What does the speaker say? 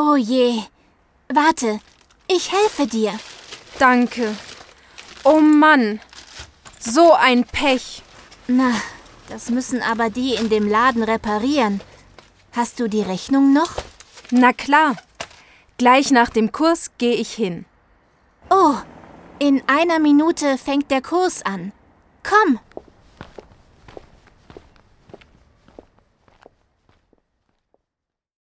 Oh je. Warte, ich helfe dir. Danke. Oh Mann, so ein Pech. Na, das müssen aber die in dem Laden reparieren. Hast du die Rechnung noch? Na klar. Gleich nach dem Kurs gehe ich hin. Oh, in 1 Minute fängt der Kurs an. Komm!